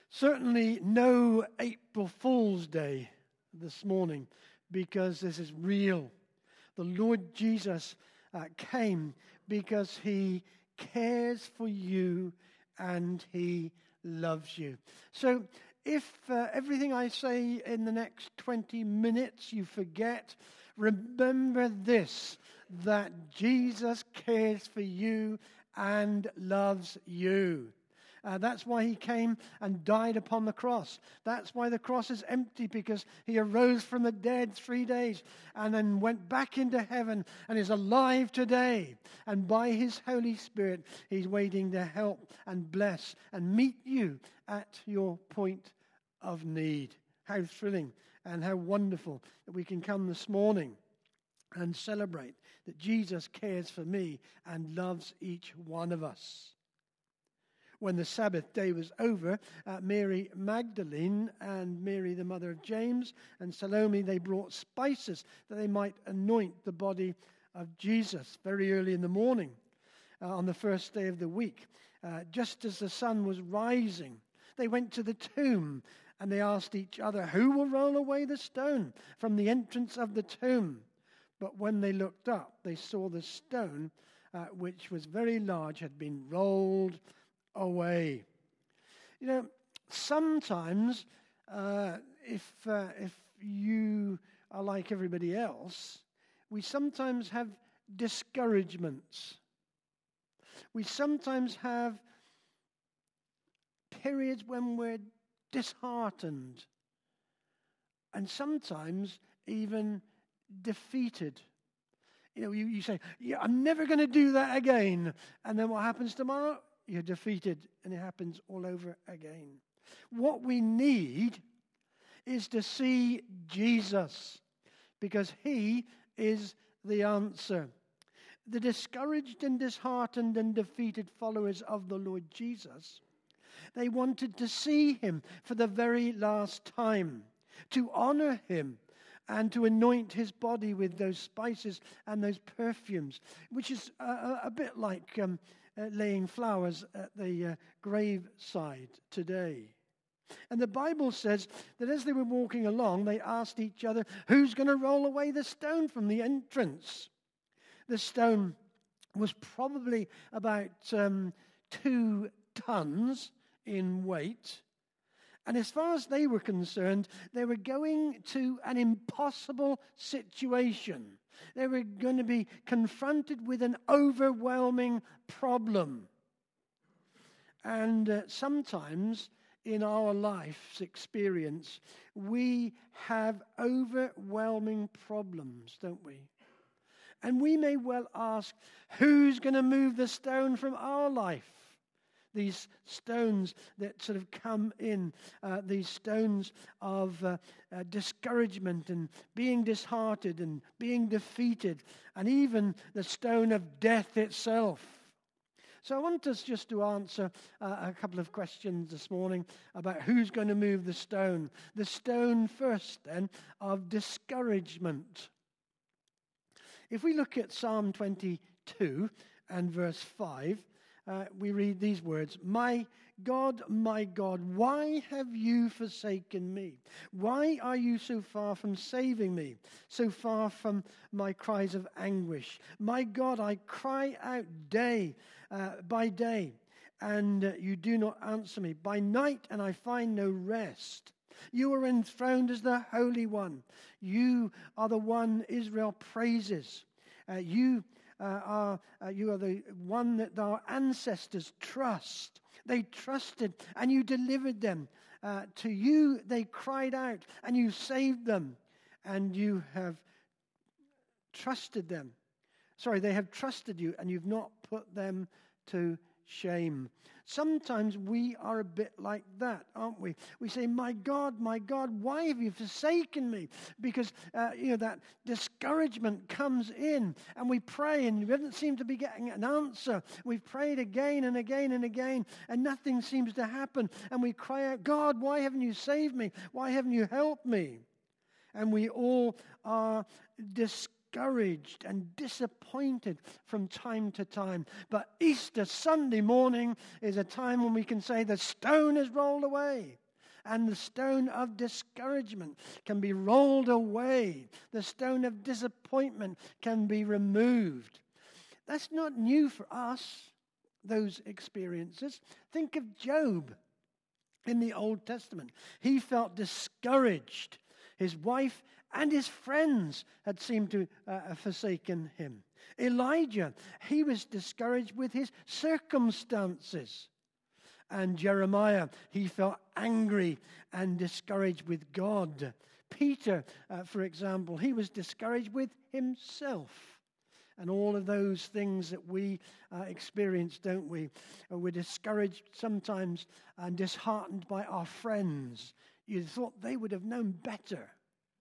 Certainly no April Fool's Day this morning, because this is real. The Lord Jesus came because he cares for you and he loves you. So if everything I say in the next 20 minutes you forget, remember this, that Jesus cares for you and loves you. That's why he came and died upon the cross. That's why the cross is empty, because he arose from the dead 3 days and then went back into heaven and is alive today. And by his Holy Spirit, he's waiting to help and bless and meet you at your point of need. How thrilling and how wonderful that we can come this morning and celebrate that Jesus cares for me and loves each one of us. When the Sabbath day was over, Mary Magdalene and Mary, the mother of James, and Salome, they brought spices that they might anoint the body of Jesus very early in the morning on the first day of the week. Just as the sun was rising, they went to the tomb and they asked each other, "Who will roll away the stone from the entrance of the tomb?" But when they looked up, they saw the stone, which was very large, had been rolled away. You know, sometimes if you are like everybody else, we sometimes have discouragements. We sometimes have periods when we're disheartened and sometimes even defeated. You know, you say, "Yeah, I'm never going to do that again." And then what happens tomorrow? You're defeated, and it happens all over again. What we need is to see Jesus, because he is the answer. The discouraged and disheartened and defeated followers of the Lord Jesus, they wanted to see him for the very last time, to honor him, and to anoint his body with those spices and those perfumes, which is a bit like laying flowers at the graveside today. And the Bible says that as they were walking along, they asked each other, "Who's going to roll away the stone from the entrance?" The stone was probably about 2 tons in weight. And as far as they were concerned, they were going to an impossible situation. They were going to be confronted with an overwhelming problem. And sometimes in our life's experience, we have overwhelming problems, don't we? And we may well ask, who's going to move the stone from our life? These stones that sort of come in, these stones of discouragement and being disheartened and being defeated, and even the stone of death itself. So I want us just to answer a couple of questions this morning about who's going to move the stone. The stone first, then, of discouragement. If we look at Psalm 22 and verse 5, we read these words, my God, why have you forsaken me? Why are you so far from saving me, so far from my cries of anguish? My God, I cry out day by day, and you do not answer me. By night, and I find no rest. You are enthroned as the Holy One. You are the one Israel praises. You are the one that our ancestors trust. They trusted and you delivered them. To you they cried out and you saved them. And you have trusted them. They have trusted you and you've not put them to shame. Sometimes we are a bit like that, aren't we? We say, my God, why have you forsaken me? Because, that discouragement comes in and we pray and we don't seem to be getting an answer. We've prayed again and again and again and nothing seems to happen. And we cry out, God, why haven't you saved me? Why haven't you helped me? And we all are discouraged discouraged and disappointed from time to time. But Easter Sunday morning is a time when we can say the stone is rolled away. And the stone of discouragement can be rolled away. The stone of disappointment can be removed. That's not new for us, those experiences. Think of Job in the Old Testament. He felt discouraged. His wife and his friends had seemed to have forsaken him. Elijah, he was discouraged with his circumstances. And Jeremiah, he felt angry and discouraged with God. Peter, for example, he was discouraged with himself. And all of those things that we experience, don't we? We're discouraged sometimes and disheartened by our friends. You thought they would have known better.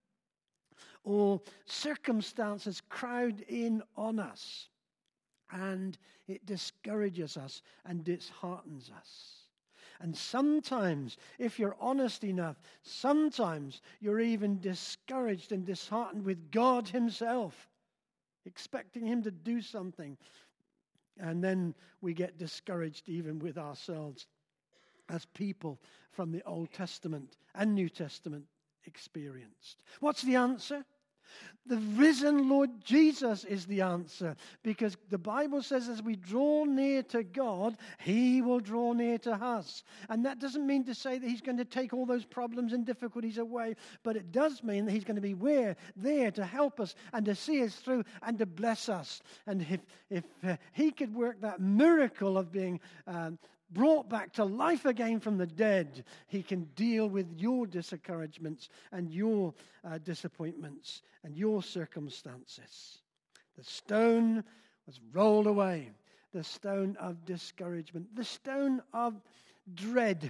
Or circumstances crowd in on us, and it discourages us and disheartens us. And sometimes, if you're honest enough, sometimes you're even discouraged and disheartened with God himself, expecting him to do something. And then we get discouraged even with ourselves as people from the Old Testament and New Testament experienced. What's the answer? The risen Lord Jesus is the answer, because the Bible says as we draw near to God, he will draw near to us. And that doesn't mean to say that he's going to take all those problems and difficulties away, but it does mean that he's going to be there to help us and to see us through and to bless us. And if he could work that miracle of being brought back to life again from the dead, he can deal with your discouragements and your disappointments and your circumstances. The stone was rolled away. The stone of discouragement. The stone of dread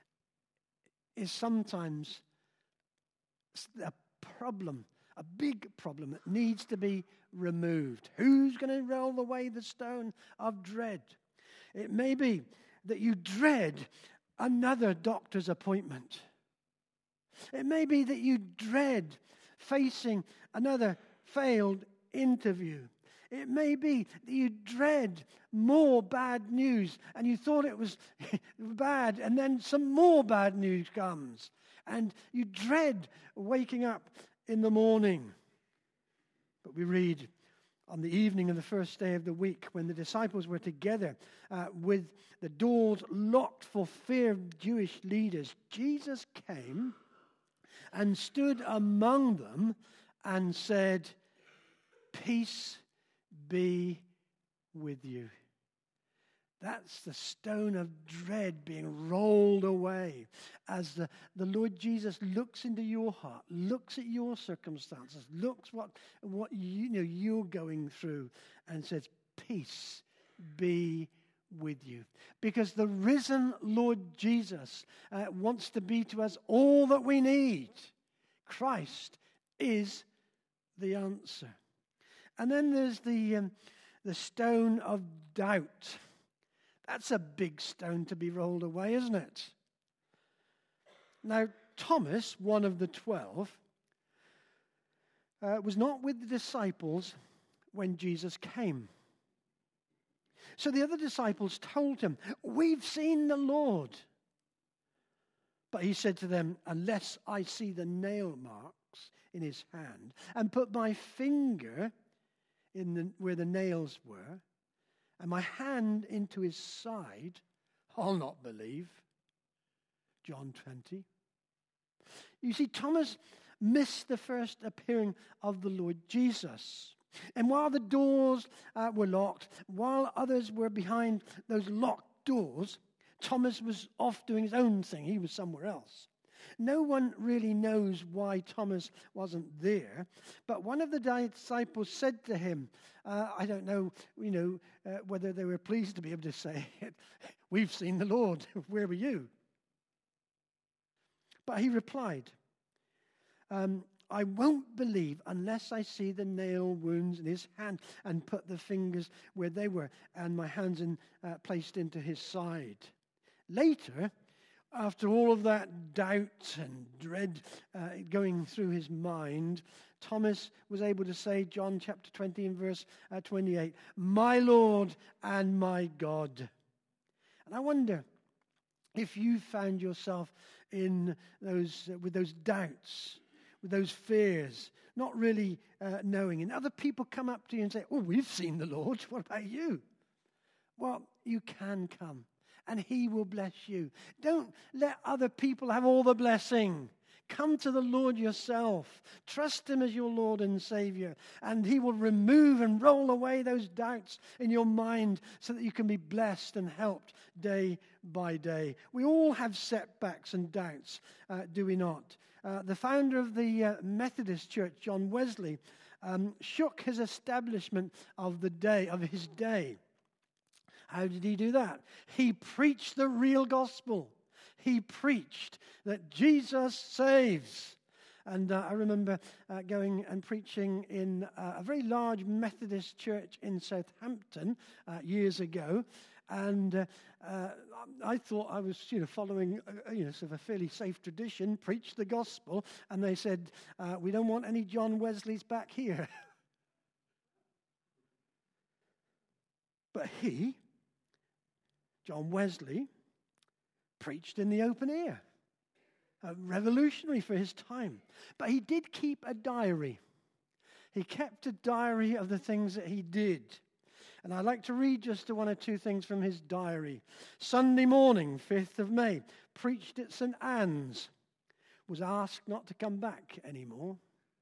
is sometimes a problem, a big problem that needs to be removed. Who's going to roll away the stone of dread? It may be that you dread another doctor's appointment. It may be that you dread facing another failed interview. It may be that you dread more bad news, and you thought it was bad, and then some more bad news comes. And you dread waking up in the morning. But we read on the evening of the first day of the week, when the disciples were together with the doors locked for fear of Jewish leaders, Jesus came and stood among them and said, "Peace be with you." That's the stone of dread being rolled away as the Lord Jesus looks into your heart, looks at your circumstances, looks what you're going through, and says, "Peace be with you." Because the risen Lord Jesus wants to be to us all that we need. Christ is the answer. And then there's the stone of doubt. That's a big stone to be rolled away, isn't it? Now, Thomas, one of the 12, was not with the disciples when Jesus came. So the other disciples told him, "We've seen the Lord." But he said to them, "Unless I see the nail marks in his hand and put my finger in where the nails were, and my hand into his side, I'll not believe." John 20. You see, Thomas missed the first appearing of the Lord Jesus. And while the doors were locked, while others were behind those locked doors, Thomas was off doing his own thing. He was somewhere else. No one really knows why Thomas wasn't there, but one of the disciples said to him, I don't know, whether they were pleased to be able to say it, "We've seen the Lord. Where were you?" But he replied, "I won't believe unless I see the nail wounds in his hand and put the fingers where they were and my hands placed into his side." Later, After all of that doubt and dread going through his mind, Thomas was able to say, John chapter 20 and verse 28, "My Lord and my God." And I wonder if you found yourself in with those doubts, with those fears, not really knowing. And other people come up to you and say, "Oh, we've seen the Lord. What about you?" Well, you can come, and he will bless you. Don't let other people have all the blessing. Come to the Lord yourself. Trust him as your Lord and Savior, and he will remove and roll away those doubts in your mind so that you can be blessed and helped day by day. We all have setbacks and doubts, do we not? The founder of the Methodist Church, John Wesley, shook his establishment of his day. How did he do that? He preached the real gospel. He preached that Jesus saves. And I remember going and preaching in a very large Methodist church in Southampton years ago. And I thought I was, following, sort of a fairly safe tradition, preached the gospel. And they said, "We don't want any John Wesleys back here." But John Wesley, preached in the open air. Revolutionary for his time. But he did keep a diary. He kept a diary of the things that he did. And I'd like to read just one or two things from his diary. Sunday morning, 5th of May, preached at St. Anne's. Was asked not to come back anymore.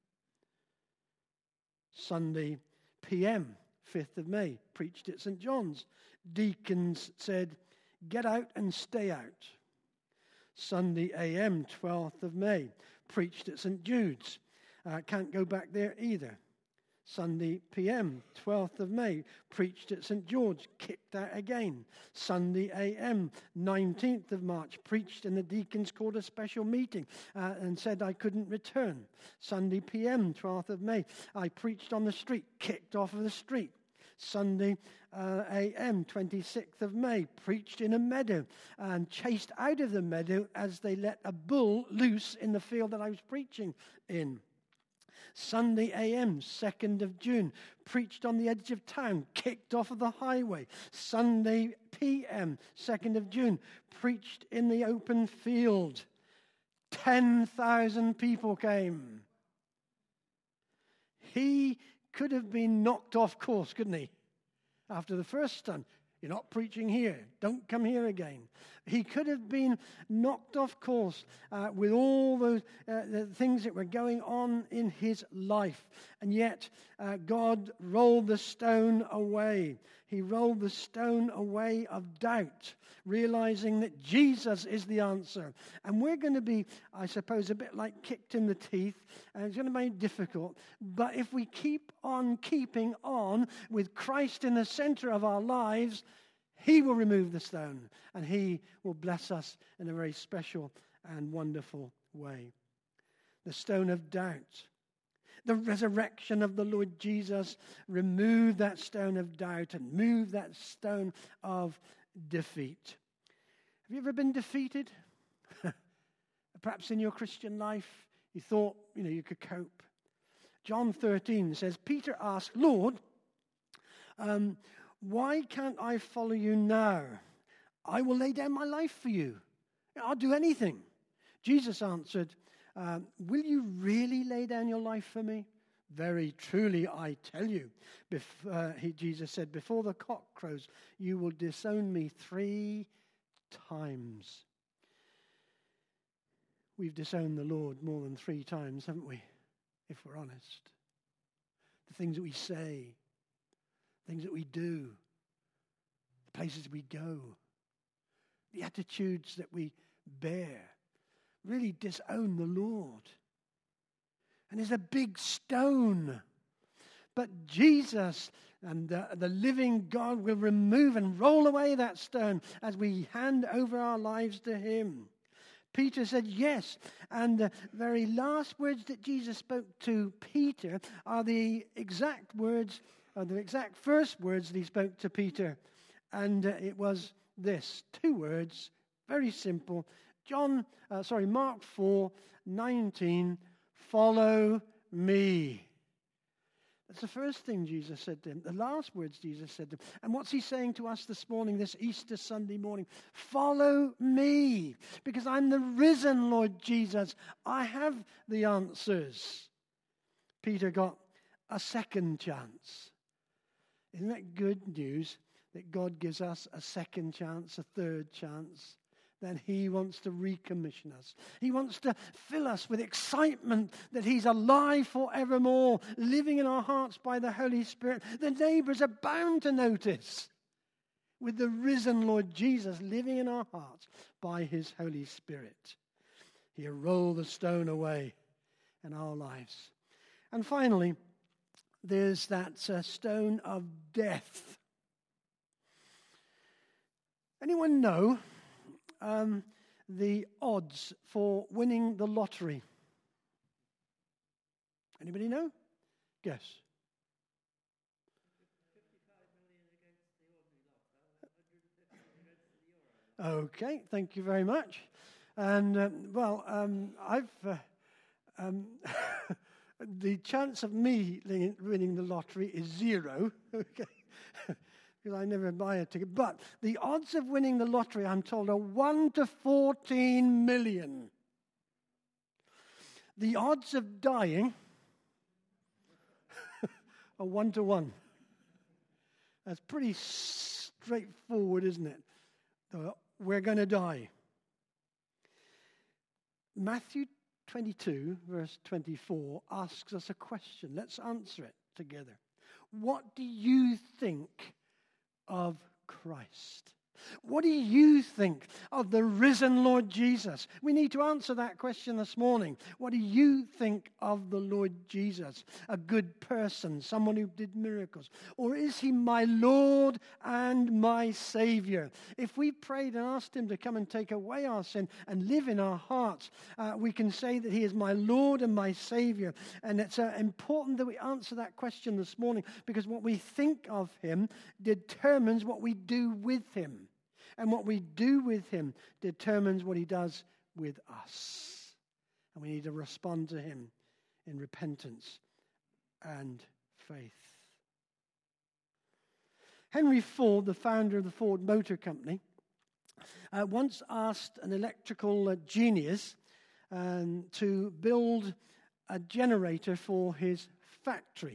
Sunday PM, 5th of May, preached at St. John's. Deacons said, "Get out and stay out." Sunday AM, 12th of May, preached at St. Jude's. Can't go back there either. Sunday PM, 12th of May, preached at St. George, kicked out again. Sunday AM, 19th of March, preached and the deacons called a special meeting and said I couldn't return. Sunday PM, 12th of May, I preached on the street, kicked off of the street. Sunday AM, 26th of May, preached in a meadow and chased out of the meadow as they let a bull loose in the field that I was preaching in. Sunday AM, 2nd of June, preached on the edge of town, kicked off of the highway. Sunday PM, 2nd of June, preached in the open field. 10,000 people came. He could have been knocked off course, couldn't he? After the first time, "You're not preaching here. Don't come here again." He could have been knocked off course with all those the things that were going on in his life. And yet, God rolled the stone away. He rolled the stone away of doubt, realizing that Jesus is the answer. And we're going to be, I suppose, a bit like kicked in the teeth, and it's going to be difficult. But if we keep on keeping on with Christ in the center of our lives, he will remove the stone, and he will bless us in a very special and wonderful way. The stone of doubt. The resurrection of the Lord Jesus removed that stone of doubt and moved that stone of defeat. Have you ever been defeated? Perhaps in your Christian life, you thought, you could cope. John 13 says, Peter asked, "Lord, why can't I follow you now? I will lay down my life for you. I'll do anything." Jesus answered, "Will you really lay down your life for me? Very truly, I tell you." Jesus said, "Before the cock crows, you will disown me 3 times. We've disowned the Lord more than 3 times, haven't we? If we're honest. The things that we say, things that we do, the places we go, the attitudes that we bear, really disown the Lord. And there's a big stone. But Jesus and the living God will remove and roll away that stone as we hand over our lives to him. Peter said yes. And the very last words that Jesus spoke to Peter are the exact words, the exact first words that he spoke to Peter. And it was this, 2 words, very simple. Mark 4:19, follow me. That's the first thing Jesus said to him, the last words Jesus said to him. And what's he saying to us this morning, this Easter Sunday morning? Follow me, because I'm the risen Lord Jesus. I have the answers. Peter got a second chance. Isn't that good news that God gives us a second chance, a third chance? Then he wants to recommission us. He wants to fill us with excitement that he's alive forevermore, living in our hearts by the Holy Spirit. The neighbors are bound to notice with the risen Lord Jesus living in our hearts by his Holy Spirit. He'll roll the stone away in our lives. And finally, there's that stone of death. Anyone know the odds for winning the lottery? Anybody know? Guess. 55 million against the ordinary lot. Okay, thank you very much. And the chance of me winning the lottery is 0. Okay. Because I never buy a ticket. But the odds of winning the lottery, I'm told, are 1 to 14 million. The odds of dying are 1 to 1. That's pretty straightforward, isn't it? We're going to die. Matthew 22, verse 24, asks us a question. Let's answer it together. What do you think of Christ? What do you think of the risen Lord Jesus? We need to answer that question this morning. What do you think of the Lord Jesus? A good person, someone who did miracles? Or is he my Lord and my Savior? If we prayed and asked him to come and take away our sin and live in our hearts, we can say that he is my Lord and my Savior. And it's important that we answer that question this morning, because what we think of him determines what we do with him. And what we do with him determines what he does with us. And we need to respond to him in repentance and faith. Henry Ford, the founder of the Ford Motor Company, once asked an electrical genius to build a generator for his factory.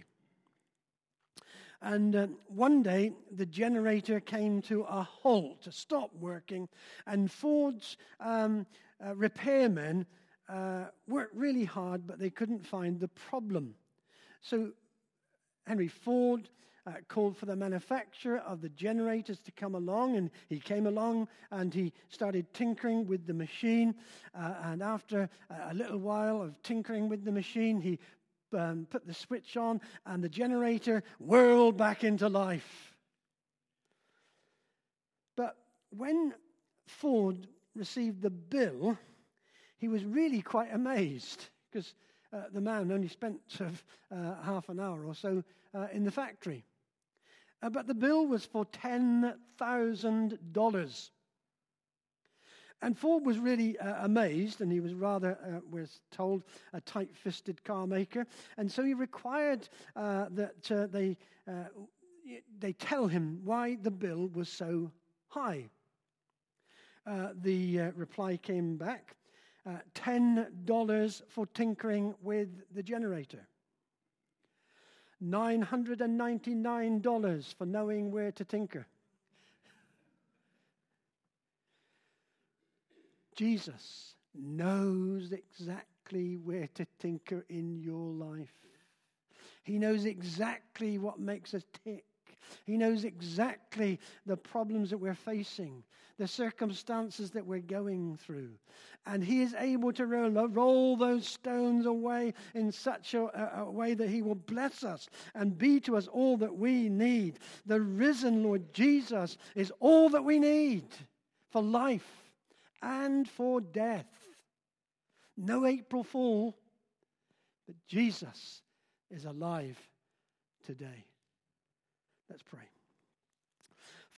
And one day, the generator came to a halt, to stop working, and Ford's repairmen worked really hard, but they couldn't find the problem. So Henry Ford called for the manufacturer of the generators to come along, and he came along, and he started tinkering with the machine, and after a little while of tinkering with the machine, he put the switch on, and the generator whirled back into life. But when Ford received the bill, he was really quite amazed, because the man only spent half an hour or so in the factory. But the bill was for $10,000. And Ford was really amazed, and he was rather, we're told, a tight-fisted car maker. And so he required that they tell him why the bill was so high. The reply came back, $10 for tinkering with the generator. $999 for knowing where to tinker. Jesus knows exactly where to tinker in your life. He knows exactly what makes us tick. He knows exactly the problems that we're facing, the circumstances that we're going through. And he is able to roll those stones away in such a way that he will bless us and be to us all that we need. The risen Lord Jesus is all that we need for life and for death. No April Fool, but Jesus is alive today. Let's pray.